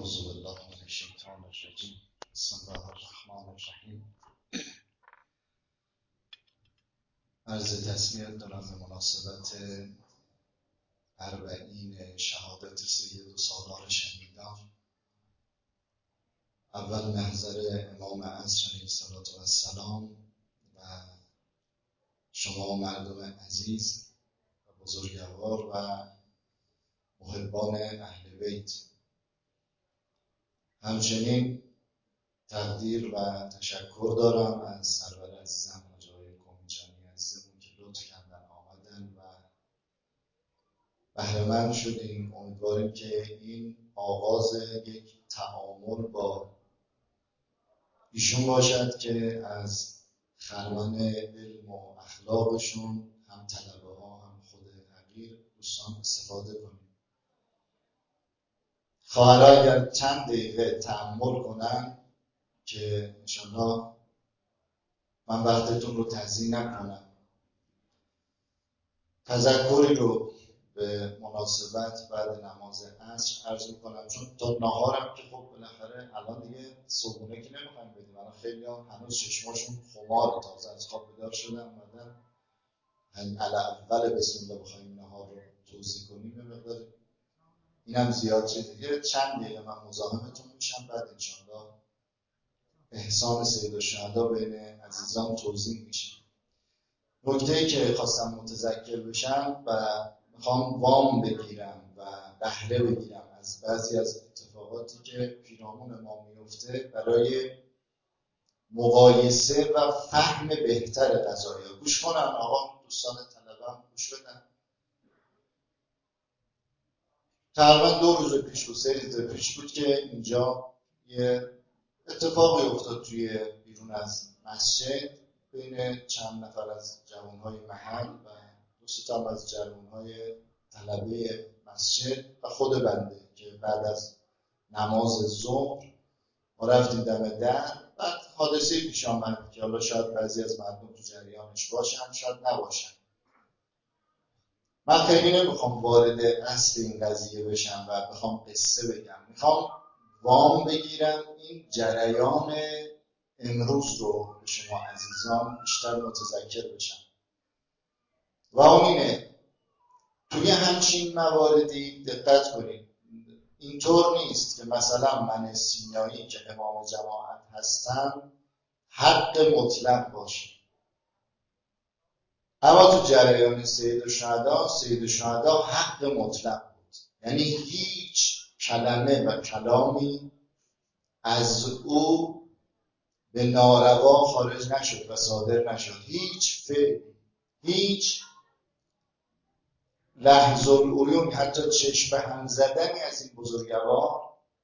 اعوذ بالله من الشیطان الرجیم. بسم الله الرحمن الرحیم. عرض تسلیت دارم به مناسبت 40 شهادت سید و سالار شهیدان. اول محضر امام عصر علیه السلام و شما مردم عزیز و بزرگوار و محبان اهل بیت. همچنین تقدیر و تشکر دارم از سرور عزیزم حاجی کمیجانی عزیزمون که لطف کردن آمدن و بهره مند شدیم. امیدواریم که این آغاز یک تعامل با ایشون باشد که از خرمن علم و اخلاقشون هم طلبه ها هم خود حقیر دوستان استفاده کنیم. خواهرها اگر چند دقیقه تأمل کنن که انشاءالله من وقتتون رو تضییع نکنم. تذکری رو به مناسبت بعد نماز عصر عرض میکنم، چون تا نهارم که خب بالاخره الان دیگه صبحونه که نمیخوایم بدیم. الان خیلی هنوز چشماشون خمار، تازه از خواب بیدار شدن اومدن اول بسم الله بخوایم نهار رو توضیح کنیم به مقدار اینم زیاد شده. دیگه چند دقیقه من مزاحمتون میشم، بعد انشاءالله احسان سید الشهدا بین عزیزان توضیح میشه. نکته‌ای که خواستم متذکر بشم و میخوام وام بگیرم و بهره بگیرم از بعضی از اتفاقاتی که پیرامون ما میفته برای مقایسه و فهم بهتر قضایا. گوش کنن آقا، دوستان طلبه‌ام گوش بدن. تقریبا 2 روز پیش و 3 روز پیش بود که اینجا یه اتفاقی افتاد توی بیرون از مسجد بین چند نفر از جوانهای محل و 2 تا از جوانهای طلبه مسجد و خود بنده که بعد از نماز ظهر ما رفتیم دم در. بعد حادثه‌ای پیش آمد که حالا شاید بعضی از مردم تو جریانش باشن شاید نباشن. من خیلی نمیخوام وارد اصل این قضیه بشم و بخوام قصه بگم. میخوام وام بگیرم این جریان امروز رو به شما عزیزان بیشتر متذکر بشم. و اون اینه توی همچین مواردی دقت کنید. اینطور نیست که مثلا من سینایی که امام جماعت هستم حق مطلق باشه. اما تو جریان سید الشهدا حق مطلق بود. یعنی هیچ کلمه و کلامی از او به ناروا خارج نشد و صادر نشد. هیچ فعل، هیچ لحظ العیون، حتی چشم به هم زدنی از این بزرگوار.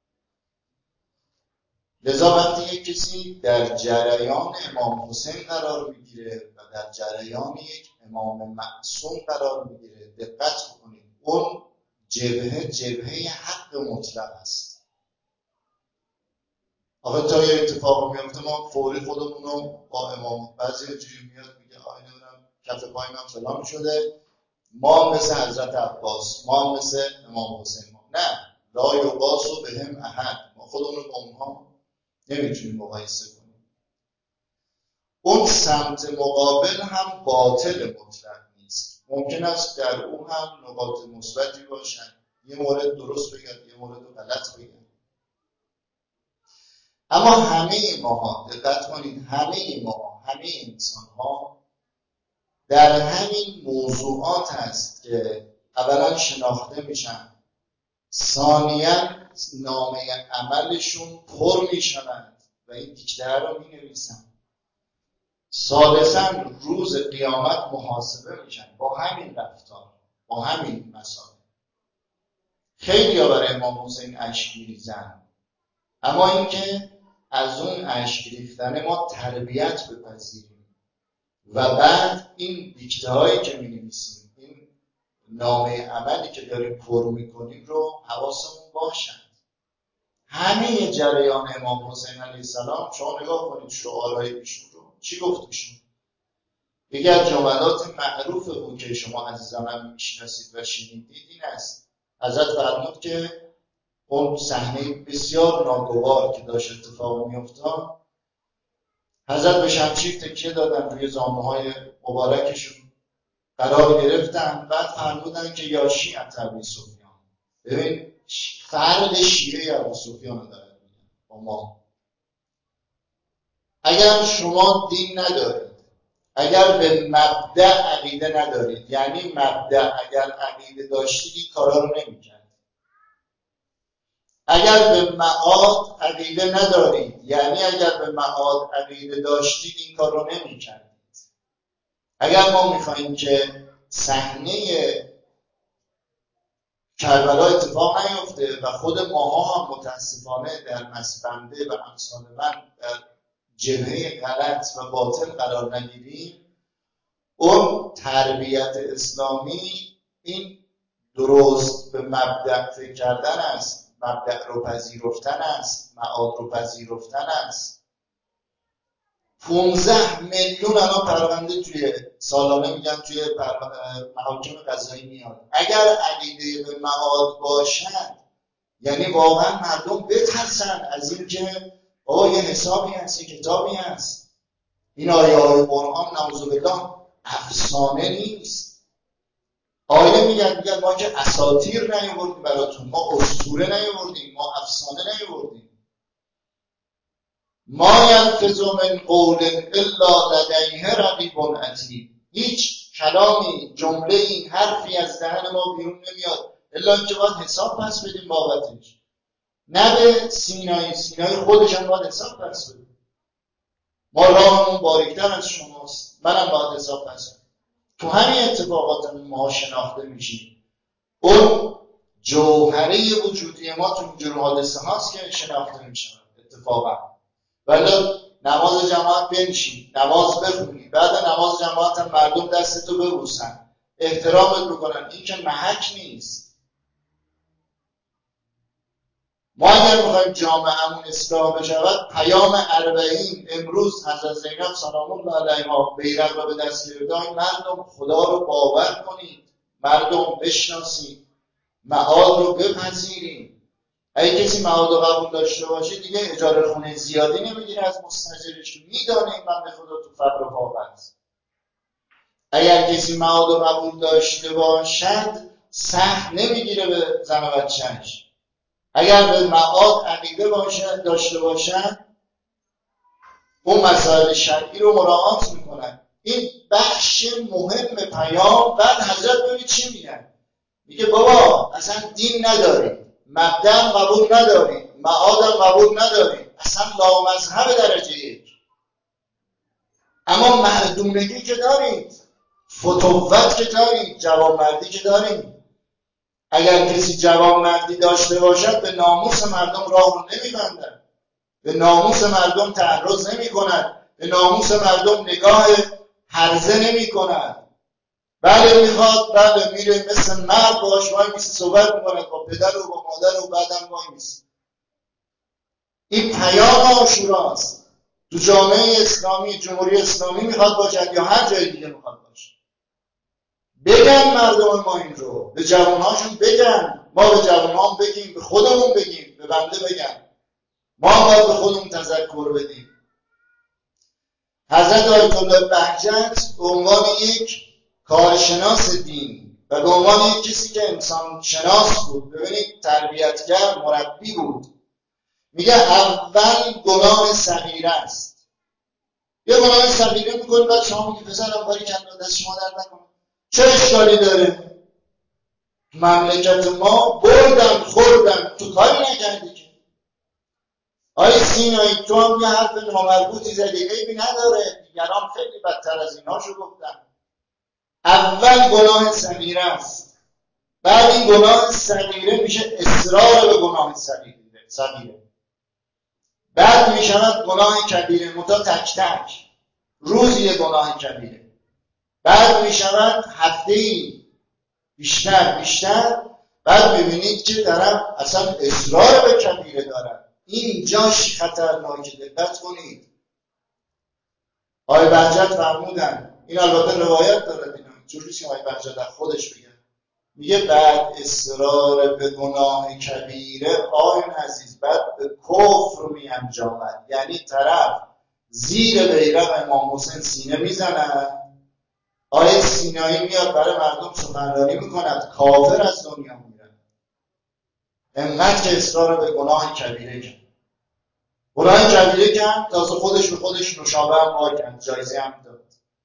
لذا وقتی یک کسی در جریان امام حسین قرار میگیره و در جریان یک امام معصوم قرار میگیره، دقت کنید اون جبهه حق مطلق است. آخه تا یه اتفاق میفته ما فوری خودمون رو با امام، بعضی جوری میاد میگه آینه برم کف پای من فلان شده، ما مثل حضرت عباس، ما مثل امام حسین. نه، لا یقاس بهم احد. ما خودمون رو با اونها نمیتونیم مقایسه کنیم. اون سمت مقابل هم باطل مطلق نیست. ممکن است در او هم نقاط مثبتی باشن، یه مورد درست بگن یه مورد غلط بگن. اما همه ما دقت کنید، همه ما، همه انسان ها در همین موضوعات هست که اولا شناخته میشن، ثانیاً نامه عملشون پر میشوند و این دیکته رو مینویسن، ثالثاً روز قیامت محاسبه میشن با همین رفتار، با همین مسائل. خیلی ها برای امام حسین اشک میریزن، اما اینکه از اون اشک ریختن ما تربیت بپذیریم و بعد این دیکته هایی که می‌نویسیم، این نامه عملی که داریم پر میکنیم رو حواسمون باشند. همه جریان امام حسین علیه السلام شما نگاه کنید شعارهای ایشون رو چی گفت ایشون. یکی از جملات معروف او که شما عزیزانم میشناسید و شنیدید این است. حضرت فرمود که اون صحنه بسیار ناگوار که داشت اتفاق میافتاد، حضرت به شمشیر تکیه دادن، روی زانوهای مبارکشون قرار گرفتن، بعد فرمودن که یا شیعة ابی سفیان. ببین فرق شیعه ابو سفیان رو داره با ما. اگر شما دین ندارید، اگر به مبدأ عقیده ندارید، یعنی مبدأ اگر عقیده داشتید این کارا رو نمی‌کردید. اگر به معاد عقیده ندارید، یعنی اگر به معاد عقیده داشتید این کار رو نمی‌کردید. اگر ما می‌خوایم که صحنه کربلا اتفاق نیفته و خود ماها هم متاسفانه در مسبنده و امثال من در جبهه غلط و باطل قرار نگیریم، اون تربیت اسلامی این درست به مبدأ فکر کردن است، مبدأ رو پذیرفتن است، معاد رو پذیرفتن است. 15 میلیون الان پرونده توی سالانه میگن توی محاکم قضایی میاد. اگر عقیده به معاد باشد، یعنی واقعا مردم بترسن از این که آقا یه حسابی هست، یه کتابی هست، این آیه های قرآن نعوذ بالله افسانه نیست. آیه میگن ما که اساطیر نیاوردیم براتون، ما اسطوره نیاوردیم، ما افسانه نیاوردیم. ما یلفظ من قول الا لدیه رقیب عتید. هیچ کلامی، جمله این حرفی از دهن ما بیرون نمیاد الا اینکه باید حساب پس بدیم بابتش. نه به سینای خودش هم باید حساب پس بدیم. ما راهمون باریک‌تر از شماست، منم باید حساب پس بدیم. تو همین اتفاقات ما شناخته میشیم. اون جوهره وجودی ما تو اینجور حادثه هاست که شناخته میشن اتفاقا. ولی نماز جماعت بنشین، نماز بخونی، بعد نماز جماعت هم مردم دستتو ببوسن، احترامت بکنن، این که محک نیست. ما اگر بخوایم جامعهمون اصلاح بشود، پیام اربعین امروز حضرت زینب سلام الله علیها بیرق را به دست گرفتن، مردم خدا رو باور کنید، مردم بشناسید، معاد رو بپذیرید. اگه کسی معاد رو قبول داشته باشه دیگه اجاره خونه زیادی نمیگیره از مستاجرش، میدانه این بنده خدا تو فقر و فاقه است. اگر کسی معاد رو قبول داشته باشد سخت نمیگیره به زن و بچه‌اش. اگر به معاد عقیده داشته باشن اون مسائل شرعی رو مراعات میکنن. این بخش مهم پیام. بعد حضرت ببینید چی میگن، میگه بابا اصلا دین ندارید، مبدأ قبول ندارید، معادم قبول ندارید، اصلا لامذهب درجه یک، اما مردونگی که دارید، فتوت که دارید، جوانمردی که دارید. اگر کسی جوانمردی داشته باشد به ناموس مردم راه رو نمیبندن، به ناموس مردم تعرض نمی کند، به ناموس مردم نگاه هرزه نمی کند. بله میخواد، بله میره مثل مرد باش وای میسی صحبت میکند با پدر و با مادر و بعدم وای میسی. این پیام عاشوراست. تو جامعه اسلامی، جمهوری اسلامی میخواد باشد یا هر جای دیگه میخواد باشد، بگن مردم ما این رو، به جوانهاشون بگن، ما به جوانهام بگیم، به خودمون بگیم، به بنده بگن، ما باید به خودمون تذکر بدیم. حضرت آیت الله بهجت به عنوان یک کارشناس دین و به عنوان یک کسی که انسان شناس بود، ببینید تربیتگر، مربی بود، میگه اول گناه صغیره است. یه گناه صغیره میکنی بعد شما میگی پسرم باری کلا دست شما در نکنه، چه اشکالی داره؟ مملکت ما بردن خوردن تو کاری نکردی که. آی سینایی تو هم یه حرف نامربوطی زدی، عیبی نداره، دیگران خیلی بدتر از ایناشو گفتن. اول گناه صغیره است، بعد این گناه صغیره میشه اصرار به گناه صغیره، بعد میشود گناه کبیره، متا تک تک روزی یه گناه کبیره، بعد میشود هفته‌ای بیشتر، بعد میبینید که طرف اصلا اصرار به کبیره دارد. این جاش خطرناکه، دقت کنید. آقای بهجت فرمودن، این البته روایت دارد، اینا جوری که آقای بهجت خودش بگن، میگه بعد اصرار به گناه کبیره آیون عزیز بعد به کفر می انجامد. یعنی طرف زیر بیرق امام حسین سینه میزند، آیه سینایی میاد برای مردم سخنرانی میکند، کافر از دنیا میره. انقدر که اصرار به گناه کبیره کرد. گناه کبیره کرد تازه خودش به خودش نوشابه هم آکند، جایزه هم داد.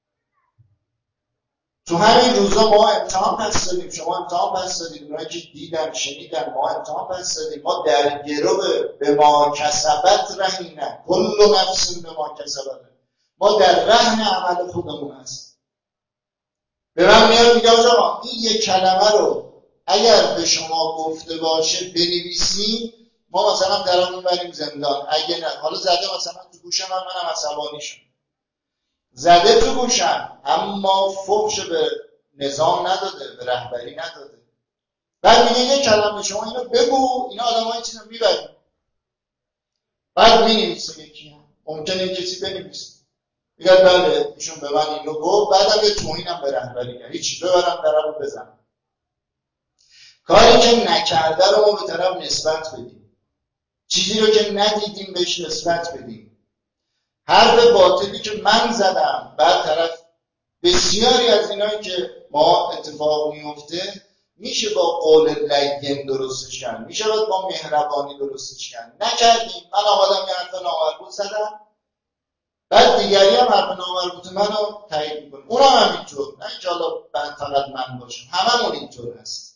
تو همین روزا ما امتحان پس دادیم، شما امتحان پس دادید، اونایی که دیدن شنیدن، ما امتحان پس دادیم. ما در گرو به ما کسبت رهینه، کل نفس به ما کسبت، ما در رهن عمل خودمون هست. به من میاد میگه آقا این یک کلمه رو اگر به شما گفته باشه بنویسی، ما مثلا درم میبریم زندان. اگه نه، حالا زده مثلا تو گوش منم عصبانی شد، زده تو گوشم، اما فحش به نظام نداده، به رهبری نداده. بعد میگه یک کلمه شما اینو بگو، اینا آدمای چیزو میبریم. بعد مینویسه یکی هم. ممکنه کسی بنویسه میگه بله ایشون به من اینو گفت، بعدم یه توهینم به رهبری کرد، هیچی ببرم طرفو بزنم. کاری که نکرده رو ما به طرف نسبت بدیم، چیزی رو که ندیدیم بهش نسبت بدیم. حرف باطلی که من زدم بعد طرف، بسیاری از اینایی که ما اتفاق میفته میشه با قول لین درستش کرد، میشه با مهربانی درستش کرد. نکردیم، من آمدم یه حرف نامربوط زدم، بعد دیگری هم حرف نامربوط منو تایید میکنه، اونم همینطور. نه اینکه حالا فقط من باشم، هممون اینطور هست.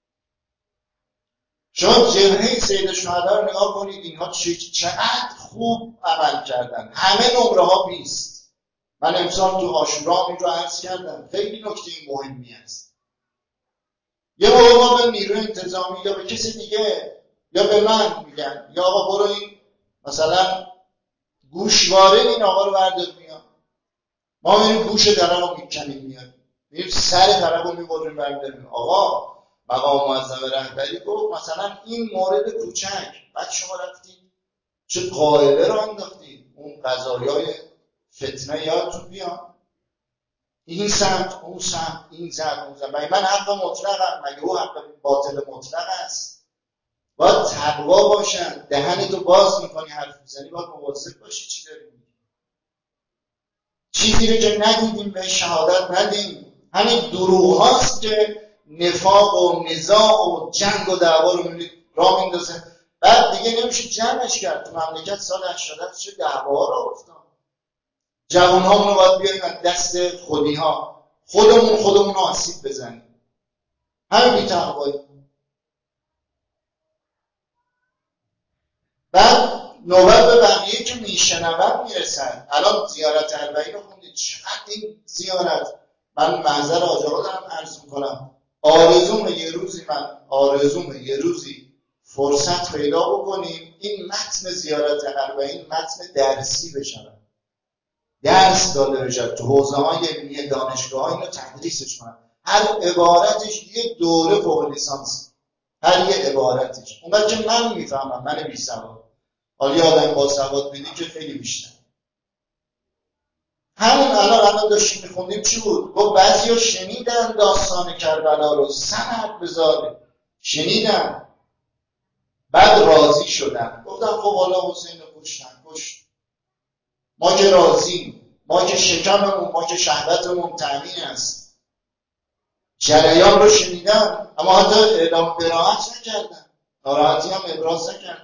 شما جبهه سید شهدا رو نگاه کنید، اینها چقدر خوب عمل کردن، همه نمره ها 20. من امسال تو عاشورا این رو عرض کردم، خیلی نکته مهمی است. یه موقع ما به نیروی انتظامی یا به کسی دیگه یا به من میگن یا آقا برو این مثلا گوشواره این آقا رو بردار میاد، ما میریم گوش طرف رو میکنیم میاد، میریم سر طرف رو میبریم برداریم. آقا مقام معظم رهبری گفت مثلا این مورد کوچک، بعد شما رفتید چه قائله رو انداختید، اون قضایای فتنه یادتون بیاد، این سمت اون سمت، این زد اون زد. من حق مطلقم، مگه او حق باطل مطلق است؟ باید تقوا باشن. دهنتو باز میکنی حرف میزنی، باید مواظب باشی چی داری میگی. چیزی رو که ندیدیم به شهادت ندیم. همین دروغ هاست که نفاق و نزاع و جنگ و دعوا رو راه میندازه. بعد دیگه نمیشه جمعش کرد. تو مملکت سال 87 چه دعوا رو افتاد. جوان هامون رو باید بیاییم از دست خودی ها خودمون رو آسیب بزنیم. همین بی‌تقوایی. بعد نوبت به بقیه که میشنون میرسن. الان زیارت اربعین رو خوندید، چقدر این زیارت، من محضر آج آقا دارم عرض میکنم، آرزوم یه روزی فرصت پیدا بکنیم این متن زیارت اربعین متن درسی بشن، درس داده بشه تو حوزه های علمی دانشگاه ها، اینو تدریسش کنن. هر عبارتش یه دوره فوق لیسانس، هر یه عبارتش. اونقدر که من میفهمم، من بی سواد، حالا یه آدم با سواد بدی که خیلی بیشتر. همون الان داشتیم میخوندیم چی بود؟ گفت بعضیا شنیدن داستان کربلا رو، سند بذاره، شنیدن بعد راضی شدن، گفتن خب حالا حسین رو کشت، ما که راضیم، ما که شکممون، ما که شهوتمون تأمین است. جریان رو شنیدن اما حتی اعلام براحت نکردن، ناراحتی هم ابراز نکردن.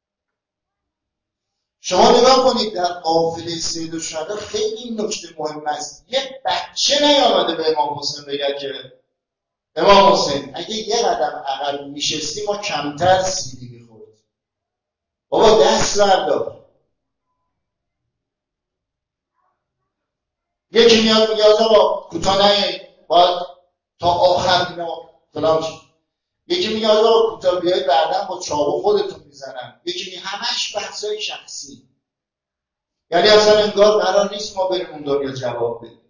شما نگاه کنید در قافله سید الشهدا خیلی این نکته مهم است. یه بچه نیامده به امام حسین بگه که امام حسین اگه یه قدم عقب میشستی ما کمتر سیدی میخورد. بابا دست بردار. یکی میاد میگه آقا کوتاه نیایید، باید تا آخر اینا فلان شد. یکی میگه آقا کوتاه بیایید بعداً با چاقو خودتون میزنن. یکی میگه همش بحثای شخصی. یعنی اصلا انگار قرار نیست ما بریم اون دنیا جواب بدیم.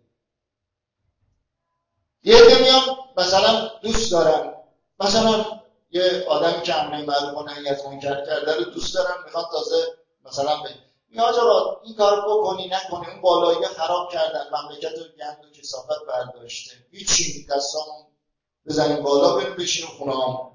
یه عده میان مثلا دوست دارن، مثلا یه آدمی که امر معروف و نهی از منکر کرده رو دوست دارن، میخوان تازه مثلا میگه آقا این کارو بکنی نکنی، اون بالایی خراب کردن، مملکت رو گند و کثافت برداشته، هیچی دستامون بزنیم بالا بریم بشینیم خونه هم.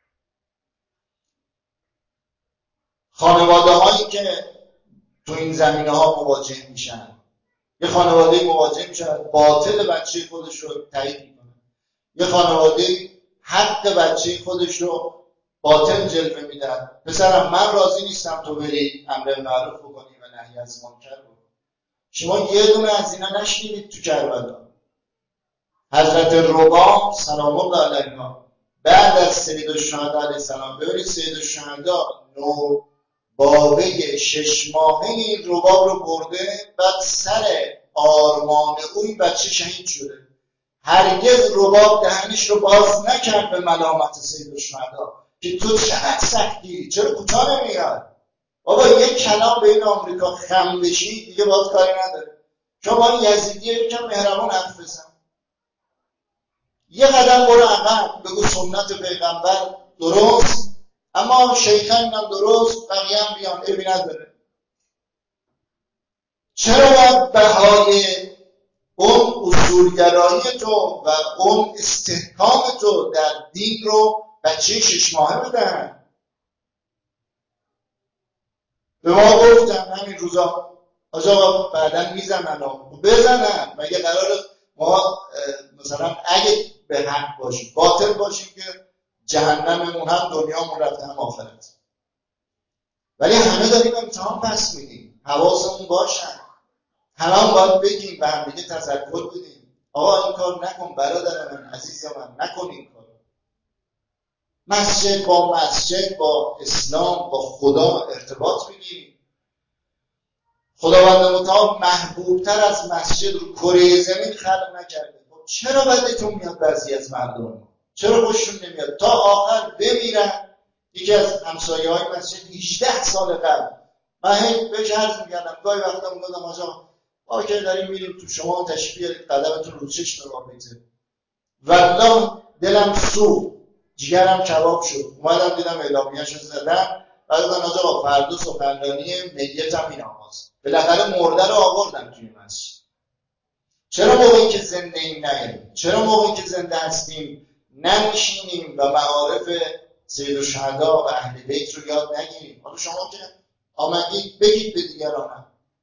خانواده هایی که تو این زمینه ها مواجه میشن، یه خانواده مواجه میشن باطل بچه خودش رو تایید میکنه، یه خانواده حق بچه خودش رو باطل جلوه میدن. پسرم من راضی نیستم تو بری امر معروف بکنی و نهی از منکر بکنی. شما یه دونه از اینا نشنیدید تو کربلا؟ حضرت رباب سلام الله علیها بعد از سید الشهدا علیه السلام، ببینید سید الشهدا نو بابه 6 ماهه این رباب رو برده، بعد سر آرمان اوی بچه شهید شده. هرگز رباب دهنش رو باز نکرد به ملامت سید الشهدا که تو چقدر سختی، چرا کوتاه نمیاد؟ بابا یک کلام به این آمریکا خم بشی دیگه باز کاری نداره. شما این یزیدیه یکم مهربان حرف بزن، یه قدم برو عقب، بگو سنت پیغمبر درست، اما شیخان هم درست، بقیه هم بیان، عیبی نداره. چرا باید بهای اون اصولگرایی تو و اون استحکام تو در دین رو بچه 6 ماهه بدن؟ به ما گفتن همین روزا آجا بعدن میزنن و بزنن. مگه قرار ما مثلا اگه به حق باشیم باطل باشیم که جهنممون هم دنیامون رفته هم آخرت؟ ولی همه داریم امتحان پس میدیم، حواسمون باشن، همه هم باید بگیم و هم دیگه تذکر بدیم آقا این کار نکن برادر من عزیز من، نکن این کار. مسجد با اسلام با خدا ارتباط بگیریم. خداوند متعال محبوب تر از مسجد رو کره زمین خلق نکرده. چرا بدتون میاد بعضی از مردم؟ چرا خوششون نمیاد تا آخر بمیرن؟ یکی از همسایه های مسجد 18 سال قبل من بهش عرض میکردم، گاهی وقتا میگفتم آجا ما که داریم میریم تو شما تشریف بیارید قدمتون رو چشم ما بگذارید، والله دلم سوخت، جگرم کباب شد. اومدم دیدم اعلامیه‌شو زدن، بعد گفتن آقا فردا سخنرانی میتم این آقاست. بالاخره مرده رو آوردن توی مسجد. چرا موقعی که زنده ایم نگیم؟ چرا موقعی که زنده هستیم نمیشینیم و معارف سید الشهدا و اهل بیت رو یاد نگیریم؟ حالا شما که آمدید بگید به دیگران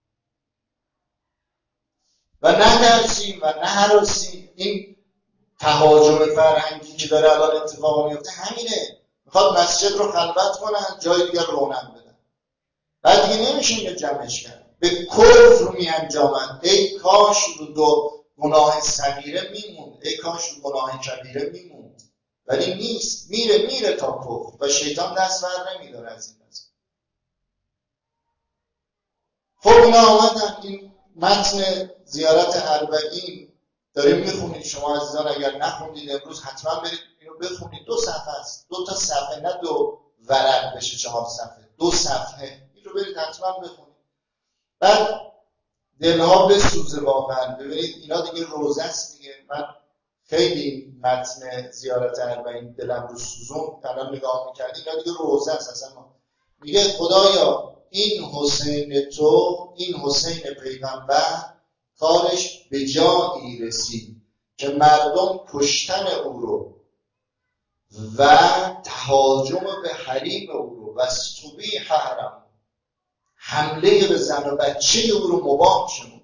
و نه درسیم و نه هراسیم. این تهاجم فرهنگی که داره الان اتفاق میفته همینه، میخواد مسجد رو خلوت کنن، جای دیگر رونق بدن، بعد دیگه نمیشه اینو جمعش کرد، به کفر میانجامن. ای کاش رو دو گناه صغیره میموند، ای کاش رو گناه کبیره میموند، ولی نیست، میره تا کفر و شیطان دست بر نمیداره از این دست. خب اینا آمدن این متن زیارت اربعین داریم میخونید. شما عزیزان اگر نخوندید امروز حتما برید اینو بخونید. 2 صفحه است، 2 تا صفحه، نه 2 ورق بشه 4 صفحه، 2 صفحه. این رو برید حتما بخونید، بعد دلها بسوزه واقعا. ببینید اینا دیگه روزه است دیگه. من خیلی متن زیارت اربعین دلم رو سوزون، الان نگاه میکردی اینا دیگه روزه است. اصلا میگه خدایا این حسین تو، این حسین پیغمبر کارش به جایی رسید که مردم کشتن او رو و تهاجم به حریم او رو و استبیح حرم، حمله به زن و بچه او رو مباح شد.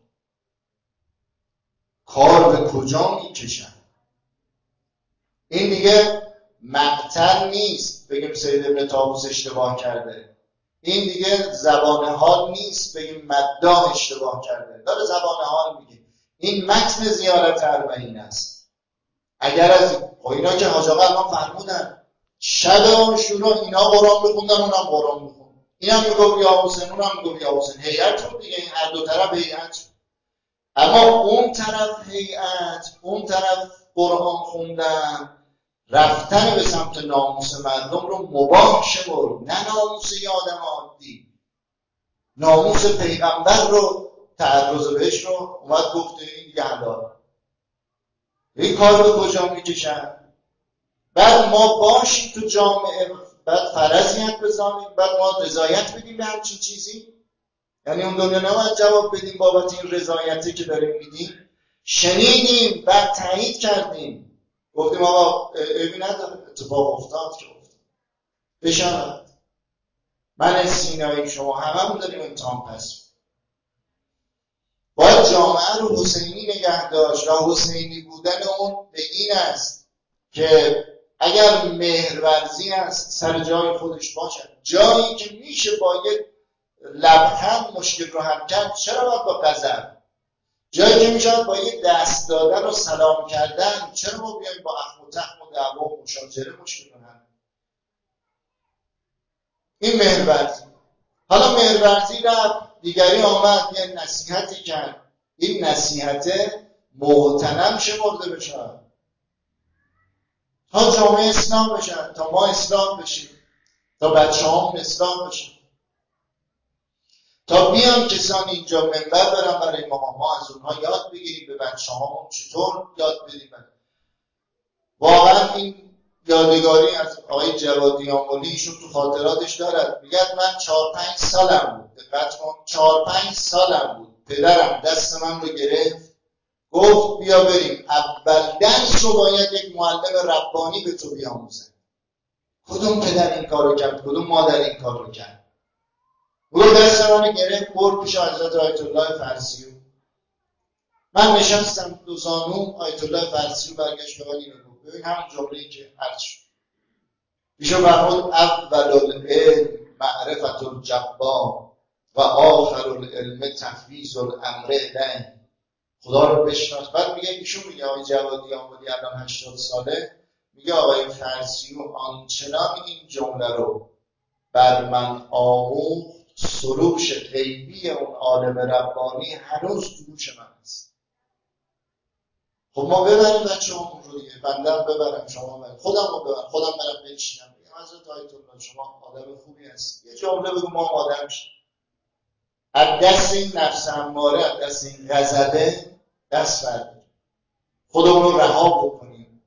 کار به کجا میکشن؟ این دیگه مقتل نیست بگیم سید ابن طاووس اشتباه کرده، این دیگه زبان حال نیست بگیم مداح اشتباه کرده، داره زبان حال میگه. این متن زیارت اربعین است. اگر از اینا که حاج آقا الان فرمودن شب عاشورا اینا قرآن بخوندن اونم قرآن بخوند، اینم میگفت یا حسین اونم میگفت یا حسین، هیئت بود دیگه، این هر دو طرف هیئت. اما اون طرف هیئت، اون طرف قرآن خوندن، رفتن به سمت ناموس مردم رو مباح شمرد، نه ناموس یه آدم عادی، ناموس پیغمبر رو تعرض بهش رو اومد گفته این دیگه حلال. این کار به کجا میکشن؟ بعد ما باشیم تو جامعه، بعد فرضیت بزنیم، بعد ما رضایت بدیم به همچین چیزی؟ یعنی اون دنیا نباید جواب بدیم بابت این رضایتی که داریم میدیم؟ شنیدیم بعد تایید کردیم. گفتیم آقا عیبی نداره، اتفاق افتاد که افتاد، بشود. من سینایی شما هممون داریم امتحان پس. باید جامعه رو حسینی نگه داشت و حسینی بودن اون به این است که اگر مهرورزی است سر جای خودش باشد، جایی که میشه با یک لبخند مشکل رو حل کرد چرا باید با غضب؟ جایی که میشه با یک دست دادن و سلام کردن چرا ما بیایم با اخم و تخم و دعوا و مشاجره مشکل رو حل؟ این مهرورزی. حالا مهرورزی رفت، دیگری آمد یه نصیحتی کرد، این نصیحت مغتنم شمرده بشه تا جامعه اسلام بشن، تا ما اسلام بشیم، تا بچه هامون اسلام بشن، تا بیان کسان اینجا منبر برن برای ما از اونها یاد بگیریم، به بچه هامون چطور یاد بدیم. واقعا این یادگاری از آقای جوادی آملی، ایشون تو خاطراتش دارد، میگه من 4-5 سالم بود، دقت کن 4-5 سالم بود، پدرم دست من رو گرفت گفت بیا بریم اول درس رو باید یک معلم ربانی به تو بیاموزه. کدوم پدر این کارو کرد؟ کدوم مادر این کارو کرد؟ گفت دست من رو گرفت برد پیش حضرت آیت الله فرسیو. من نشستم دو زانو، آیت الله فرسیو برگشت به من اینو گفت، ببین همون جمله‌ای که عرض شد، ایشون فرمود اول العلم معرفت الجبار و آخر العلم تفویض الامر الیه. خدا رو بشناس. بعد میگه، ایشون میگه آقای جوادی آمدی الان 80 ساله، میگه آقای فرسیو آنچنان این جمله رو بر من آموخت، سروش غیبی اون عالم ربانی هنوز تو گوش من است. خب ما ببریم بچه همون رو دیگه، بندم ببرم، شما برم، خودم رو ببرم، خودم برم بنشینم بگم حضرت آیت الله شما آدم خوبی هست، یه جمله بگو ما آدم شیم. از دست این نفس اماره، از دست این غضبه دست برداریم، خودمون رو رها بکنیم.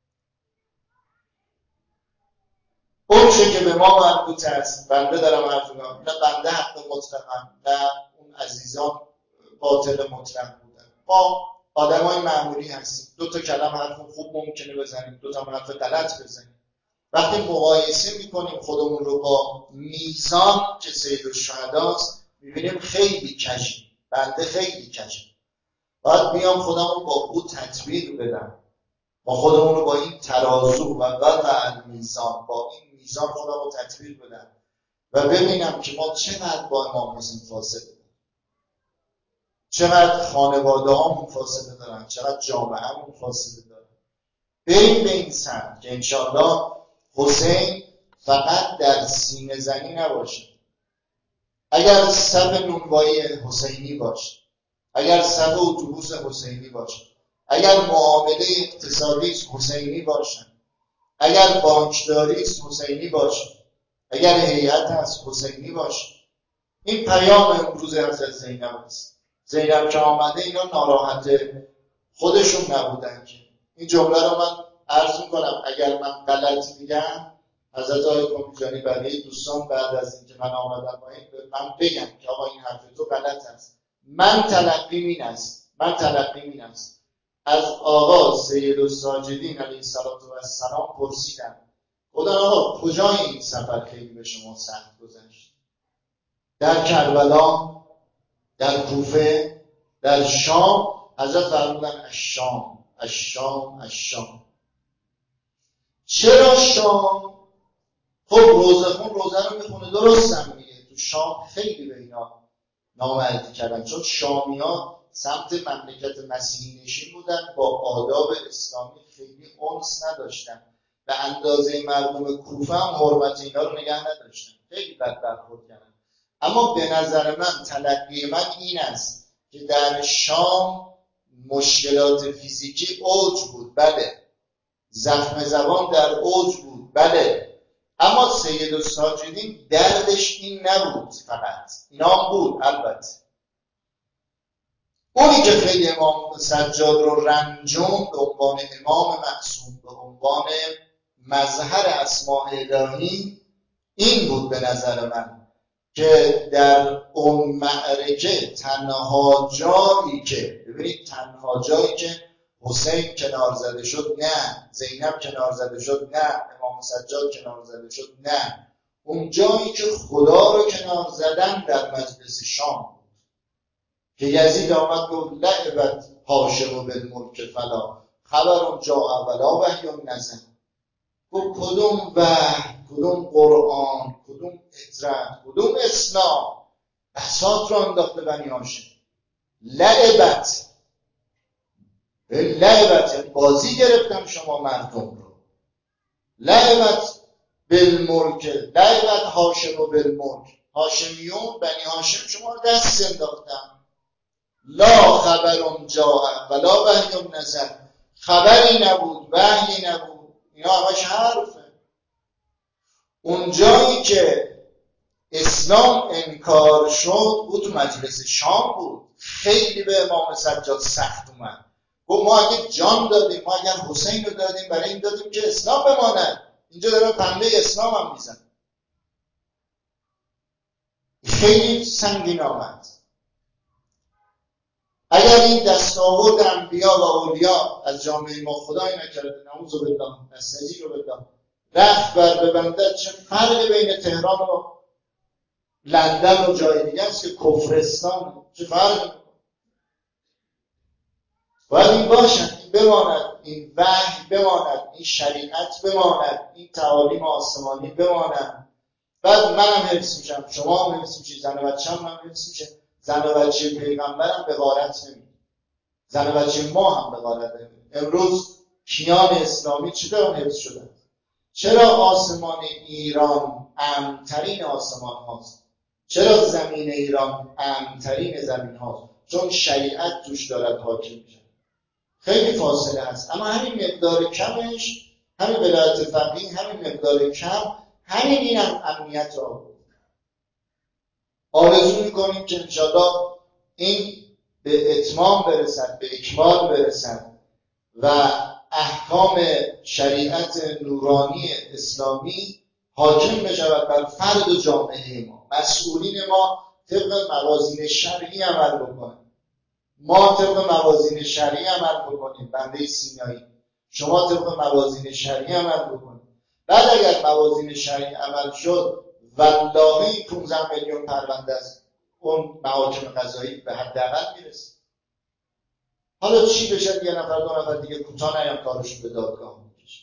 اون چه که به ما مربوط است، بنده دارم حرف می‌زنم، نه بنده حق مطلقم، نه اون عزیزان باطل مطلق بودن. ما آدمای معمولی هستیم، دو تا کلم حرف خوب ممکنه بزنیم، دو تا حرف غلط بزنیم. وقتی مقایسه میکنیم خودمون رو با میزان که سید الشهداست، میبینیم خیلی کجیم، بنده خیلی کجیم. باید بیام خودمون با او تطبیق بدم، با خودمون رو با این ترازو و وضع میزان، با این میزان خودم رو تطبیق بدم و ببینم که ما چقدر با امام حسین فاصله داریم، چقدر خانواده هامون فاصله دارن، چقدر جامعه همون فاصله دارن. بریم به این سمت که انشاءالله حسین فقط در سینه زنی نباشه. اگر صف نونوایی حسینی باشه، اگر صف اتوبوس حسینی باشه، اگر معامله اقتصادی حسینی باشه، اگر بانکداری حسینی باشه، اگر هیئت از حسینی باشه. این پیام امروز حضرت زینب است. زینب که آمده اینا ناراحت خودشون نبودن که. این جمله رو من عرض میکنم، اگر من غلط میگم حضرت آقای کمیجانی برای دوستان بعد از اینکه من آمدم پایین من بگم که آقا این حرف تو غلط است. من تلقیم این است. از آقا سید الساجدین علیه السلام پرسیدم، خدا آقا کجای این سفر خیلی به شما سخت گذشت؟ در کربلا، در کوفه، در شام؟ حضرت فرمودن الشام. چرا شام؟ خب روزخون روزه رو میخونه، درستم میگه، تو شام خیلی به اینا نامردی کردن، چون شامی ها سمت مملکت مسیحی نشین بودن، با آداب اسلامی خیلی انس نداشتن، به اندازه مردم کوفه هم حرمت اینا رو نگه نداشتن، خیلی بد برخورد کردن. اما به نظر من تلقی من این است که در شام مشکلات فیزیکی اوج بود، بله، زخم زبان در اوج بود، بله، اما سید الساجدین دردش این نبود، فقط اینا بود. البته اونی که خیلی امام سجاد رو رنجون به عنوان امام معصوم، به عنوان مظهر اسماء الهی، این بود به نظر من که در اون معرکه تنها جایی که، ببینید، تنها جایی که حسین کنار زده شد نه، زینب کنار زده شد نه، امام سجاد کنار زده شد نه. اون جایی که خدا رو کنار زدن در مجلس شام که یزید آمد گفت لعبت هاشم بالملک فلا خبر جاء ولا وحی نزل. گفت کدوم وحی، کدوم قرآن، کدوم اطرت، کدوم اسلام بساط رو انداخته بنی هاشم. لعبت یعنی بازی گرفتن شما مردم رو. لعبت بالملک، لعبت هاشم بالملک، هاشمیون بنی هاشم شما رو دست انداختن. لا خبر جاء ولا وحی نزل، خبری نبود، وحی نبود، اینا همش حرفه. اون جایی که اسلام انکار شد بود تو مجلس شام بود. خیلی به امام سجاد سخت اومد، گفت ما اگه جان دادیم، ما اگر حسین رو دادیم برای این دادیم که اسلام بماند، اینجا دارن پنبه اسلام هم میزن. خیلی سنگین آمد. اگر این دستاورد انبیا و اولیا از جامعه ما خدای نکرده، نعوذ بالله، نستجیر بالله، رخت بر ببندد، چه فرق بین تهران و لندن و جای دیگه است که کفرستان، چه فرق؟ باید این باشد، این بماند، این وحی بماند، این شریعت بماند، این تعالیم آسمانی بماند. بعد منم حفظ میشم، شما هم حفظ میشید، زن و بچه هم حفظ میشه. زن و بچه پیغمبرم به غارت نمید، زن و بچه ما هم به غارت نمید. امروز کیان اسلامی چطور حفظ شدن؟ چرا آسمان ایران امن‌ترین آسمان هاست؟ چرا زمین ایران امن‌ترین زمین هاست؟ چون شریعت توش دارد حاکم میشه. خیلی فاصله هست، اما همین مقدار کمش، همین ولایت فقیه، همین مقدار کم، همین این هم امنیت را بود. آرزو میکنیم که انشاءالله این به اتمام برسد، به اکمال برسد و احکام شریعت نورانی اسلامی حاکم بشود بر فرد و جامعه ما. مسئولین ما طبق موازین شرعی عمل بکنن، ما طبق موازین شرعی عمل بکنیم، بنده سینایی، شما طبق موازین شرعی عمل بکنیم. بعد اگر موازین شرعی عمل شد، والله 15 میلیون پرونده از اون محاکم قضایی به حداقل میرسه. حالا چی بشه، یه نفر دو نفر دیگه کوتاه نیان کارشون به دادگاه میکشه.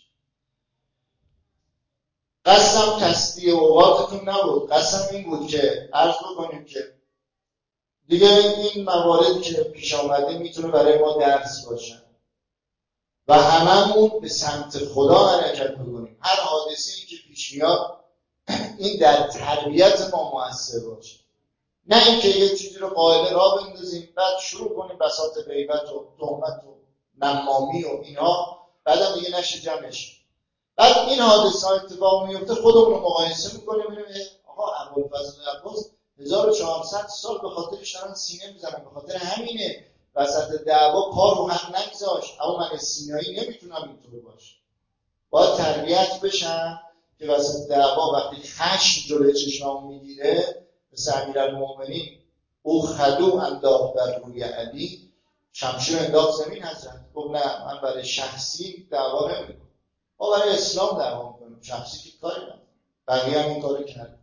قسم تصدیه اوقاتتون نبود، قسم این بود که عرض بکنیم که دیگه این مواردی که پیش آمده میتونه برای ما درس باشن و هممون به سمت خدا حرکت بکنیم. هر حادثه‌ای که پیش میاد این در تربیت ما مؤثر باشه، نه اینکه یه چیزی رو قائله را بندازیم بعد شروع کنیم بساط غیبت و تهمت و نمامی و اینها، بعدم دیگه نشه جمعش. بعد این حادثه ها اتفاق میفته، خودمون رو مقایسه میکنیم، میبینیم آقا ابوالفضل عباس 1400 سال به خاطرش دارن سینه میزنن، به خاطر همینه وسط دعوا پا رو هم نگذاشت. اما من سینایی نمیتونم اینطور باشه، باید تربیت بشن که وسط دعوا وقتی خشم جلوی چشمام میگیره، مثل امیرالمومنین او خدو انداخت بر روی علی، شمشیر انداخت زمین. حضرت گفت نه، من برای شخصی دعوا نمیکنم، ما برای اسلام دعوا میکنیم، شخصی که کاری نداره. بقیه هم این کارو کردن.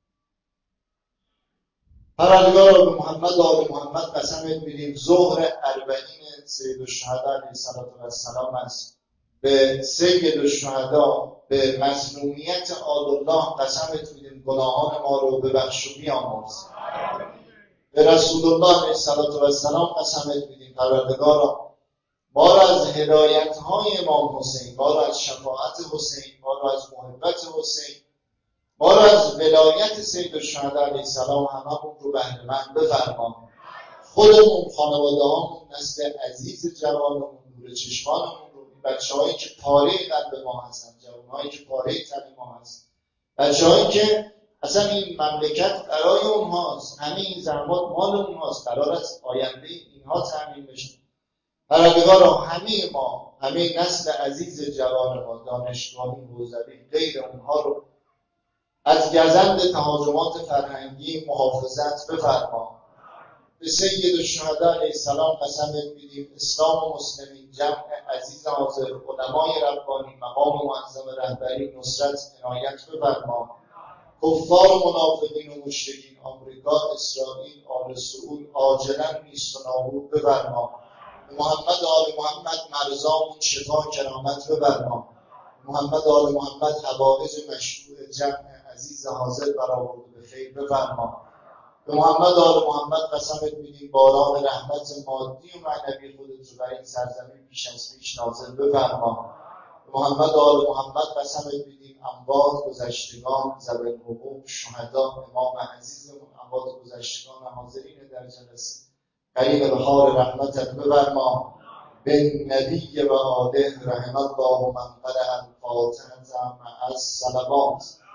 پروردگارا به محمد و آل محمد قسمت میدیم ظهر اربعین سید الشهدا علیه السلام است. به سید الشهدا، به مظلومیت آل الله قسمت میدیم گناهان ما رو ببخش و بیامرز. به رسول الله علیه السلام قسمت میدیم پروردگارا ما را از هدایت‌های امام حسین، ما را از شفاعت حسین، ما را از محبت حسین، ما را از ولایت سید الشهدا علیه السلام هممون رو بهره مند بفرما. خودمون، خانواده هامون، نسل عزیز جوانمون، نور چشمانمون رو، بچه هایی که پاره قلب ما هستن، جوان هایی که پاره تن ما هستن، بچه هایی که اصلا این مملکت برای اونهاست، همه این زحمات مال اونهاست، قرار است آینده اینها تامین بشه. پروردگارا همه ما، همه نسل عزیز جوان ما، دانشگاهی، حوزوی، غیر اونها رو از گزند تهاجمات فرهنگی محافظت بفرما. به سید الشهدا علیه السلام قسم میدیم اسلام و مسلمین، جمع عزیز حاضر، علمای ربانی، مقام معظم رهبری نصرت عنایت بفرما. کفار و منافقین و مشرکین آمریکا، اسرائیل، آل سعود عاجلا نیست و نابود بفرما. محمد آل محمد مرزامون شفا کرامت بفرما. محمد آل محمد حوائج مشروع جمع عزیز حاضر برآورده به خیر بفرما. به محمد آل محمد قسمت میدیم باران رحمت مادی و معنوی خودت رو بر این سرزمین پیش از پیش نازل بفرما. به محمد آل محمد قسمت میدیم اموات گذشتگان، ذوی الحقوق، شهدا، امام عزیزمون، اموات گذشتگان حاضرین در جلسه قریب بهار رحمتت بفرما. به نبی و آله رحم الله من قرأ الفاتحة مع الصلوات.